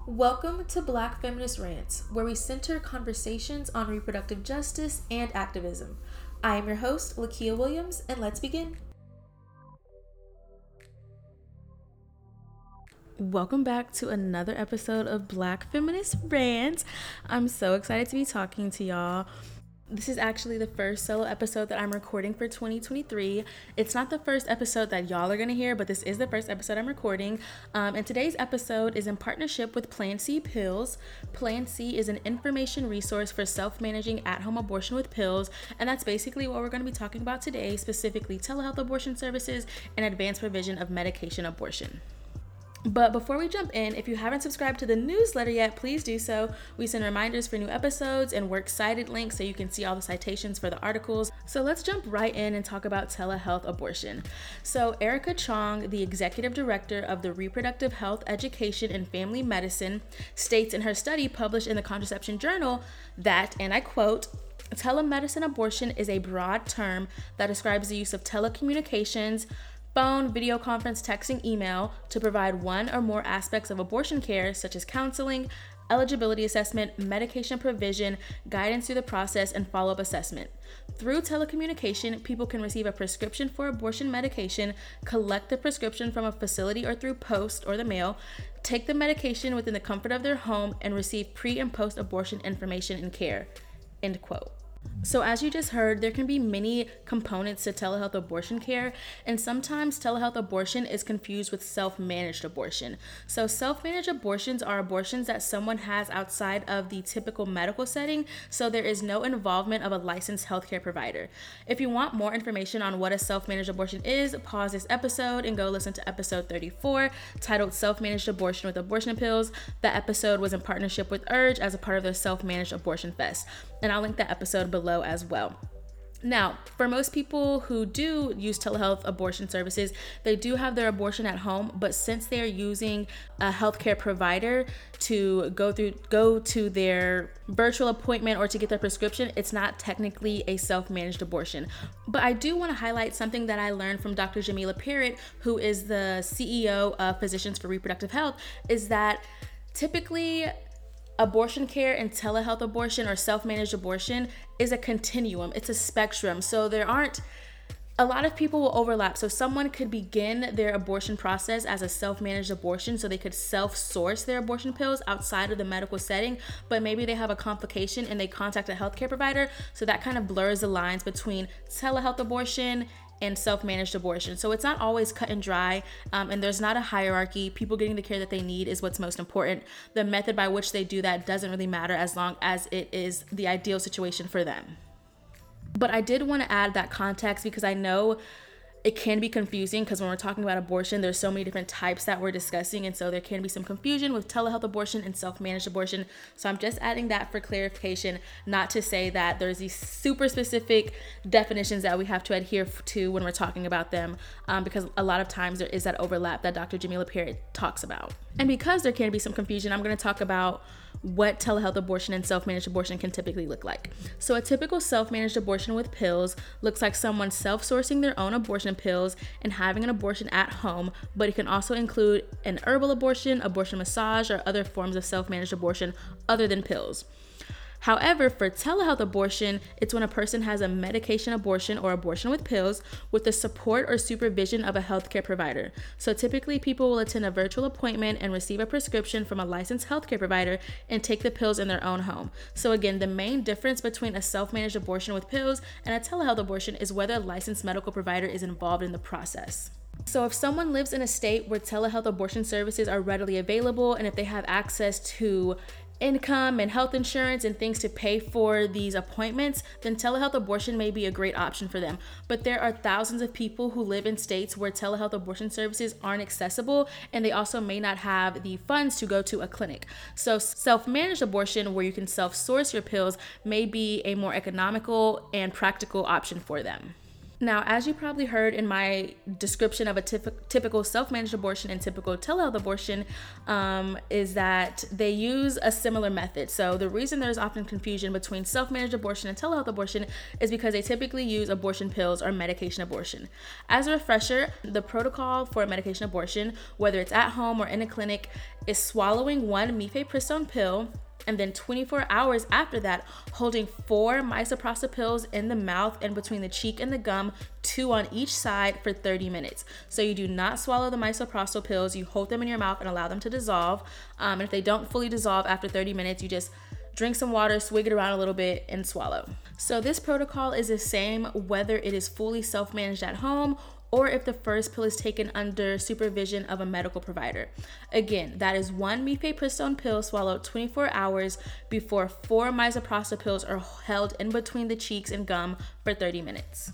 Welcome to Black Feminist Rants, where we center conversations on reproductive justice and activism. I am your host, Lakia Williams, and let's begin. Welcome back to another episode of Black Feminist Rants. I'm so excited to be talking to y'all. This is actually the first solo episode that I'm recording for 2023. It's not the first episode that y'all are going to hear, but this is the first episode I'm recording. And today's episode is in partnership with Plan C Pills. Plan C is an information resource for self-managing at-home abortion with pills. And that's basically what we're going to be talking about today, specifically telehealth abortion services and advanced provision of medication abortion. But before we jump in, if you haven't subscribed to the newsletter yet, please do so. We send reminders for new episodes and works cited links so you can see all the citations for the articles. So let's jump right in and talk about telehealth abortion. So Erica Chong, the executive director of the Reproductive Health Education and Family Medicine, states in her study published in the Contraception Journal that, and I quote, "Telemedicine abortion is a broad term that describes the use of telecommunications, phone, video conference, texting, email to provide one or more aspects of abortion care, such as counseling, eligibility assessment, medication provision, guidance through the process, and follow-up assessment. Through telecommunication, people can receive a prescription for abortion medication, collect the prescription from a facility or through post or the mail, take the medication within the comfort of their home, and receive pre- and post-abortion information and care." End quote. So as you just heard, there can be many components to telehealth abortion care, and sometimes telehealth abortion is confused with self-managed abortion. So self-managed abortions are abortions that someone has outside of the typical medical setting, so there is no involvement of a licensed healthcare provider. If you want more information on what a self-managed abortion is, pause this episode and go listen to episode 34, titled Self-Managed Abortion with Abortion Pills. That episode was in partnership with Urge as a part of their Self-Managed Abortion Fest, and I'll link that episode below as well. Now, for most people who do use telehealth abortion services, they do have their abortion at home, but since they're using a healthcare provider to go to their virtual appointment or to get their prescription, it's not technically a self-managed abortion. But I do want to highlight something that I learned from Dr. Jamila Parrott, who is the CEO of Physicians for Reproductive Health, is that typically abortion care and telehealth abortion or self-managed abortion is a continuum. It's a spectrum. So a lot of people will overlap. So someone could begin their abortion process as a self-managed abortion, so they could self-source their abortion pills outside of the medical setting, but maybe they have a complication and they contact a healthcare provider. So that kind of blurs the lines between telehealth abortion and self-managed abortion. So it's not always cut and dry, and there's not a hierarchy. People getting the care that they need is what's most important. The method by which they do that doesn't really matter as long as it is the ideal situation for them. But I did want to add that context because I know it can be confusing, because when we're talking about abortion, there's so many different types that we're discussing, and so there can be some confusion with telehealth abortion and self-managed abortion. So I'm just adding that for clarification, not to say that there's these super specific definitions that we have to adhere to when we're talking about them, because a lot of times there is that overlap that Dr. Jamila Parrott talks about. And because there can be some confusion, I'm going to talk about what telehealth abortion and self-managed abortion can typically look like. So a typical self-managed abortion with pills looks like someone self-sourcing their own abortion pills and having an abortion at home, but it can also include an herbal abortion massage, or other forms of self-managed abortion other than pills. However, for telehealth abortion, it's when a person has a medication abortion or abortion with pills with the support or supervision of a healthcare provider. So typically people will attend a virtual appointment and receive a prescription from a licensed healthcare provider and take the pills in their own home. So again, the main difference between a self-managed abortion with pills and a telehealth abortion is whether a licensed medical provider is involved in the process. So if someone lives in a state where telehealth abortion services are readily available, and if they have access to income and health insurance and things to pay for these appointments, then telehealth abortion may be a great option for them. But there are thousands of people who live in states where telehealth abortion services aren't accessible, and they also may not have the funds to go to a clinic. So self-managed abortion, where you can self-source your pills, may be a more economical and practical option for them. Now, as you probably heard in my description of a typical self-managed abortion and typical telehealth abortion, is that they use a similar method. So the reason there's often confusion between self-managed abortion and telehealth abortion is because they typically use abortion pills or medication abortion. As a refresher, the protocol for a medication abortion, whether it's at home or in a clinic, is swallowing one mifepristone pill, and then 24 hours after that, holding 4 misoprostol pills in the mouth and between the cheek and the gum, 2 on each side for 30 minutes. So you do not swallow the misoprostol pills, you hold them in your mouth and allow them to dissolve. And if they don't fully dissolve after 30 minutes, you just drink some water, swig it around a little bit, and swallow. So this protocol is the same whether it is fully self-managed at home or if the first pill is taken under supervision of a medical provider. Again, that is one mifepristone pill swallowed 24 hours before 4 misoprostol pills are held in between the cheeks and gum for 30 minutes.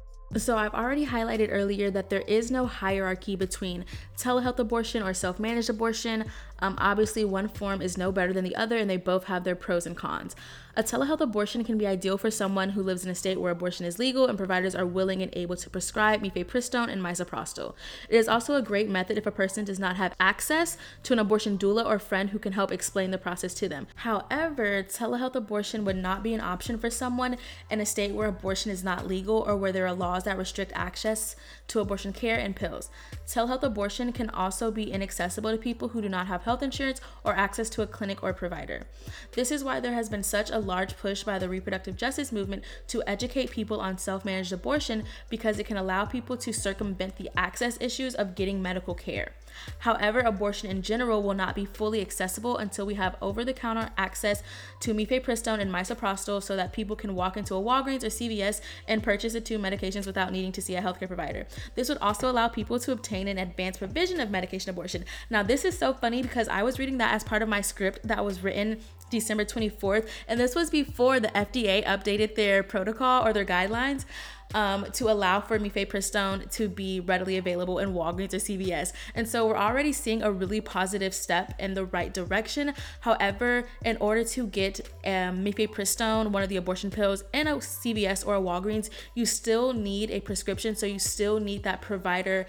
So I've already highlighted earlier that there is no hierarchy between telehealth abortion or self-managed abortion. Obviously, one form is no better than the other, and they both have their pros and cons. A telehealth abortion can be ideal for someone who lives in a state where abortion is legal and providers are willing and able to prescribe mifepristone and misoprostol. It is also a great method if a person does not have access to an abortion doula or friend who can help explain the process to them. However, telehealth abortion would not be an option for someone in a state where abortion is not legal or where there are laws that restrict access to abortion care and pills. Telehealth abortion can also be inaccessible to people who do not have health insurance or access to a clinic or provider. This is why there has been such a large push by the reproductive justice movement to educate people on self-managed abortion, because it can allow people to circumvent the access issues of getting medical care. However, abortion in general will not be fully accessible until we have over-the-counter access to mifepristone and misoprostol so that people can walk into a Walgreens or CVS and purchase the 2 medications without needing to see a healthcare provider. This would also allow people to obtain an advanced provision of medication abortion. Now, this is so funny because I was reading that as part of my script that was written December 24th, and this was before the FDA updated their protocol or their guidelines to allow for mifepristone to be readily available in Walgreens or CVS. And so we're already seeing a really positive step in the right direction. However, in order to get mifepristone, one of the abortion pills, in a CVS or a Walgreens, you still need a prescription. So you still need that provider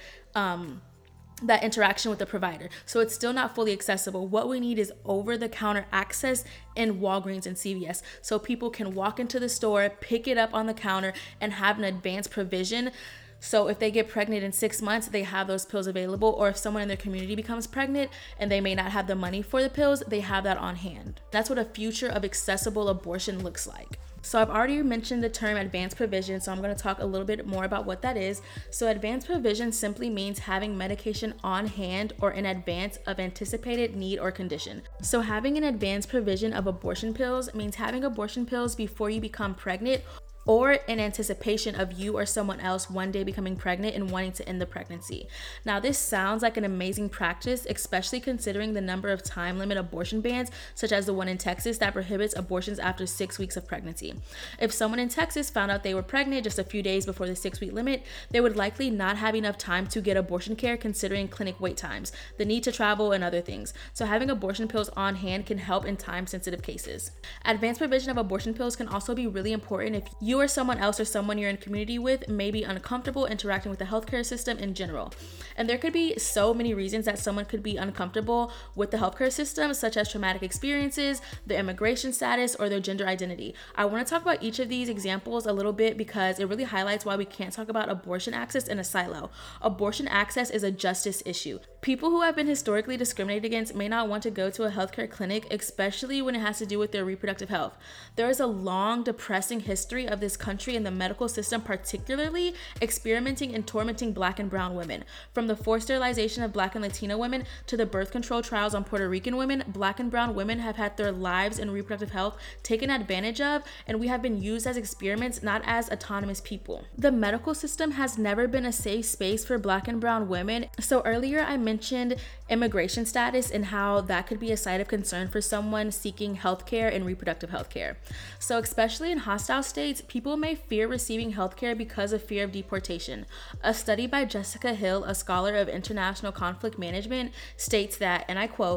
that interaction with the provider. So it's still not fully accessible. What we need is over-the-counter access in Walgreens and CVS, so people can walk into the store, pick it up on the counter, and have an advanced provision. So if they get pregnant in 6 months, they have those pills available. Or if someone in their community becomes pregnant and they may not have the money for the pills, they have that on hand. That's what a future of accessible abortion looks like. So I've already mentioned the term advanced provision, so I'm going to talk a little bit more about what that is. So advanced provision simply means having medication on hand or in advance of anticipated need or condition. So having an advanced provision of abortion pills means having abortion pills before you become pregnant, or in anticipation of you or someone else one day becoming pregnant and wanting to end the pregnancy. Now, this sounds like an amazing practice, especially considering the number of time limit abortion bans, such as the one in Texas that prohibits abortions after 6 weeks of pregnancy. If someone in Texas found out they were pregnant just a few days before the 6-week limit, they would likely not have enough time to get abortion care, considering clinic wait times, the need to travel, and other things. So having abortion pills on hand can help in time-sensitive cases. Advanced provision of abortion pills can also be really important if you or someone else or someone you're in community with may be uncomfortable interacting with the healthcare system in general. And there could be so many reasons that someone could be uncomfortable with the healthcare system, such as traumatic experiences, their immigration status, or their gender identity. I want to talk about each of these examples a little bit because it really highlights why we can't talk about abortion access in a silo. Abortion access is a justice issue. People who have been historically discriminated against may not want to go to a healthcare clinic, especially when it has to do with their reproductive health. There is a long, depressing history of this country and the medical system, particularly experimenting and tormenting Black and brown women. From the forced sterilization of Black and Latino women to the birth control trials on Puerto Rican women, Black and brown women have had their lives and reproductive health taken advantage of, and we have been used as experiments, not as autonomous people. The medical system has never been a safe space for Black and brown women. So earlier I mentioned immigration status and how that could be a site of concern for someone seeking healthcare and reproductive healthcare. So especially in hostile states, people may fear receiving healthcare because of fear of deportation. A study by Jessica Hill, a scholar of international conflict management, states that, and I quote,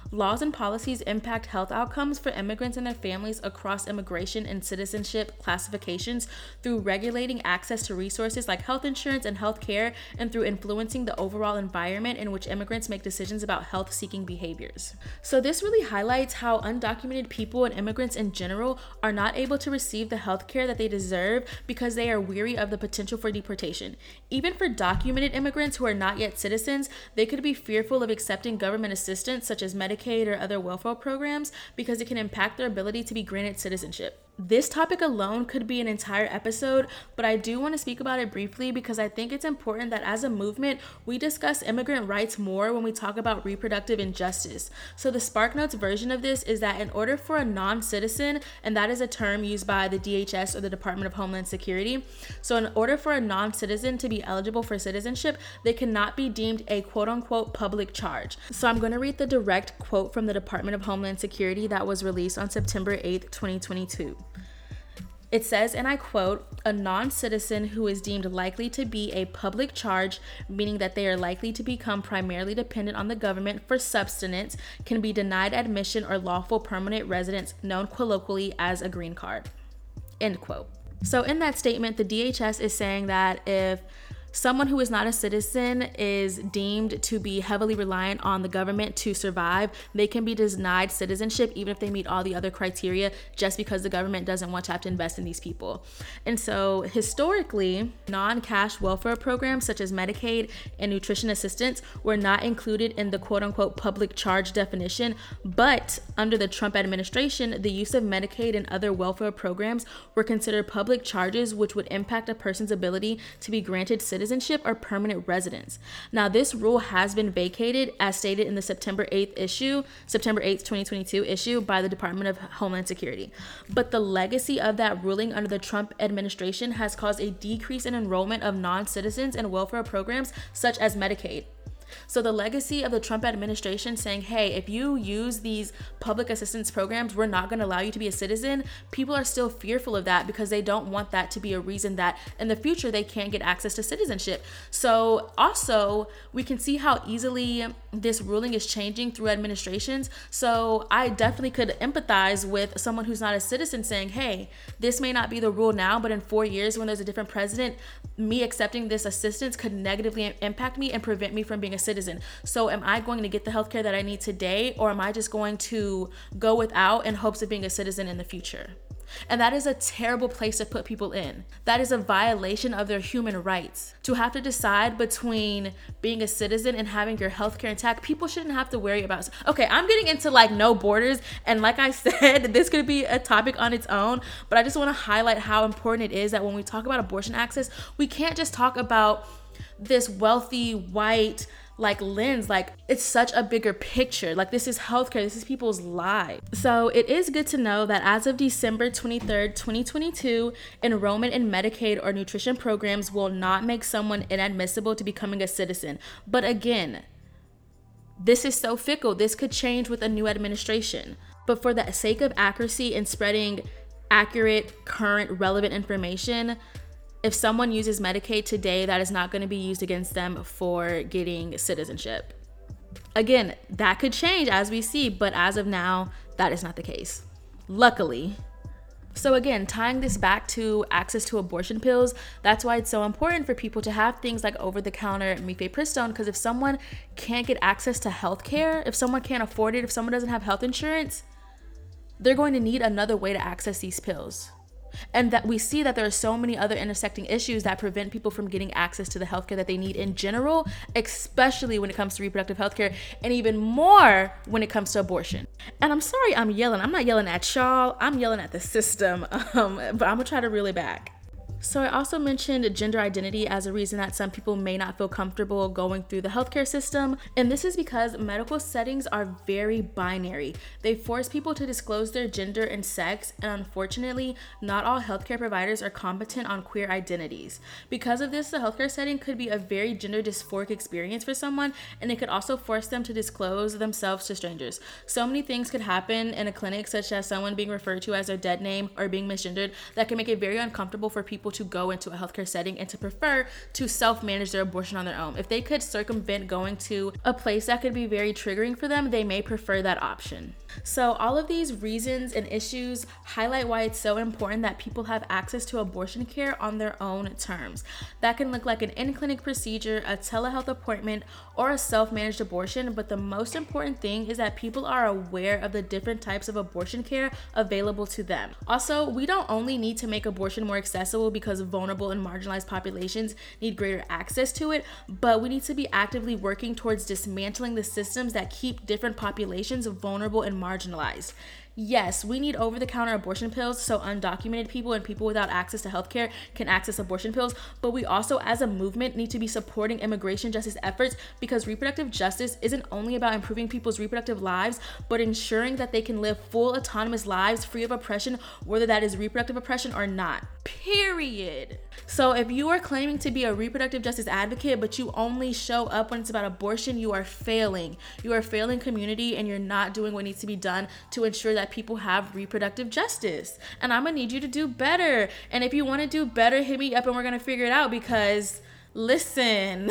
Laws and policies impact health outcomes for immigrants and their families across immigration and citizenship classifications through regulating access to resources like health insurance and health care, and through influencing the overall environment in which immigrants make decisions about health-seeking behaviors. So this really highlights how undocumented people and immigrants in general are not able to receive the health care that they deserve because they are weary of the potential for deportation. Even for documented immigrants who are not yet citizens, they could be fearful of accepting government assistance such as Medicaid or other welfare programs because it can impact their ability to be granted citizenship. This topic alone could be an entire episode, but I do want to speak about it briefly because I think it's important that as a movement, we discuss immigrant rights more when we talk about reproductive injustice. So the SparkNotes version of this is that in order for a non-citizen, and that is a term used by the DHS or the Department of Homeland Security, so in order for a non-citizen to be eligible for citizenship, they cannot be deemed a quote-unquote public charge. So I'm going to read the direct quote from the Department of Homeland Security that was released on September 8th, 2022. It says, and I quote, "A non-citizen who is deemed likely to be a public charge, meaning that they are likely to become primarily dependent on the government for subsistence, can be denied admission or lawful permanent residence, known colloquially as a green card." End quote. So in that statement, the DHS is saying that if someone who is not a citizen is deemed to be heavily reliant on the government to survive, they can be denied citizenship even if they meet all the other criteria just because the government doesn't want to have to invest in these people. And so historically, non-cash welfare programs such as Medicaid and nutrition assistance were not included in the quote-unquote public charge definition, but under the Trump administration, the use of Medicaid and other welfare programs were considered public charges which would impact a person's ability to be granted citizenship or permanent residence. Now, this rule has been vacated as stated in the September 8th, 2022 issue by the Department of Homeland Security. But the legacy of that ruling under the Trump administration has caused a decrease in enrollment of non-citizens in welfare programs such as Medicaid. So the legacy of the Trump administration saying, hey, if you use these public assistance programs, we're not going to allow you to be a citizen, people are still fearful of that because they don't want that to be a reason that in the future they can't get access to citizenship. So also, we can see how easily this ruling is changing through administrations. So I definitely could empathize with someone who's not a citizen saying, hey, this may not be the rule now, but in 4 years when there's a different president, me accepting this assistance could negatively impact me and prevent me from being a citizen. So am I going to get the healthcare that I need today, or am I just going to go without in hopes of being a citizen in the future? And that is a terrible place to put people in. That is a violation of their human rights. To have to decide between being a citizen and having your healthcare intact, people shouldn't have to worry about. Okay, I'm getting into like no borders. And like I said, this could be a topic on its own, but I just want to highlight how important it is that when we talk about abortion access, we can't just talk about this wealthy white lens. Like, it's such a bigger picture. Like, this is healthcare, this is people's lives. So it is good to know that as of December 23rd, 2022, enrollment in Medicaid or nutrition programs will not make someone inadmissible to becoming a citizen. But again, this is so fickle. This could change with a new administration. But for the sake of accuracy and spreading accurate, current, relevant information, if someone uses Medicaid today, that is not going to be used against them for getting citizenship. Again, that could change as we see, but as of now, that is not the case, luckily. So again, tying this back to access to abortion pills, that's why it's so important for people to have things like over-the-counter mifepristone, because if someone can't get access to healthcare, if someone can't afford it, if someone doesn't have health insurance, they're going to need another way to access these pills. And that we see that there are so many other intersecting issues that prevent people from getting access to the healthcare that they need in general, especially when it comes to reproductive healthcare, and even more when it comes to abortion. And I'm sorry I'm yelling. I'm not yelling at y'all. I'm yelling at the system. But I'm gonna try to reel it back. So I also mentioned gender identity as a reason that some people may not feel comfortable going through the healthcare system. And this is because medical settings are very binary. They force people to disclose their gender and sex, and unfortunately, not all healthcare providers are competent on queer identities. Because of this, the healthcare setting could be a very gender dysphoric experience for someone, and it could also force them to disclose themselves to strangers. So many things could happen in a clinic, such as someone being referred to as their dead name or being misgendered, that can make it very uncomfortable for people people to go into a healthcare setting and to prefer to self-manage their abortion on their own. If they could circumvent going to a place that could be very triggering for them, they may prefer that option. So all of these reasons and issues highlight why it's so important that people have access to abortion care on their own terms. That can look like an in-clinic procedure, a telehealth appointment, or a self-managed abortion, but the most important thing is that people are aware of the different types of abortion care available to them. Also, we don't only need to make abortion more accessible because vulnerable and marginalized populations need greater access to it, but we need to be actively working towards dismantling the systems that keep different populations vulnerable and marginalized. Yes, we need over-the-counter abortion pills so undocumented people and people without access to healthcare can access abortion pills, but we also as a movement need to be supporting immigration justice efforts, because reproductive justice isn't only about improving people's reproductive lives, but ensuring that they can live full autonomous lives free of oppression, whether that is reproductive oppression or not. Period. So if you are claiming to be a reproductive justice advocate, but you only show up when it's about abortion, you are failing. You are failing community, and you're not doing what needs to be done to ensure that people have reproductive justice. And I'm gonna need you to do better. And if you want to do better, hit me up and we're gonna figure it out, because listen,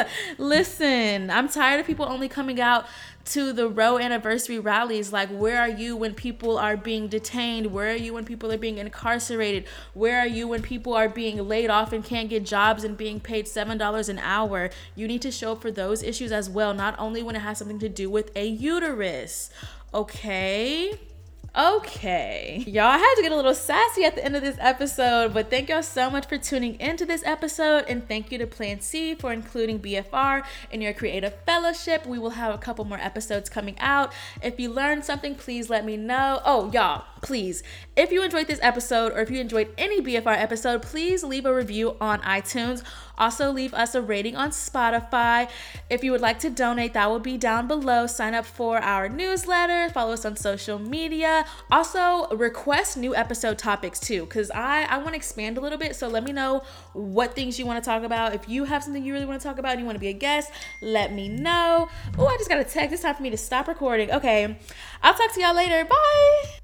I'm tired of people only coming out to the Roe anniversary rallies. Like, where are you when people are being detained? Where are you when people are being incarcerated? Where are you when people are being laid off and can't get jobs and being paid $7 an hour? You need to show up for those issues as well, not only when it has something to do with a uterus. Okay, y'all, I had to get a little sassy at the end of this episode, but thank y'all so much for tuning into this episode, and thank you to Plan C for including BFR in your creative fellowship. We will have a couple more episodes coming out. If you learned something, please let me know. Oh, y'all, please, if you enjoyed this episode, or if you enjoyed any BFR episode, please leave a review on iTunes. Also, leave us a rating on Spotify. If you would like to donate, that will be down below. Sign up for our newsletter, follow us on social media. Also, request new episode topics too, because I want to expand a little bit. So let me know what things you want to talk about. If you have something you really want to talk about and you want to be a guest, let me know. Oh, I just got a text. It's time for me to stop recording. Okay, I'll talk to y'all later. Bye.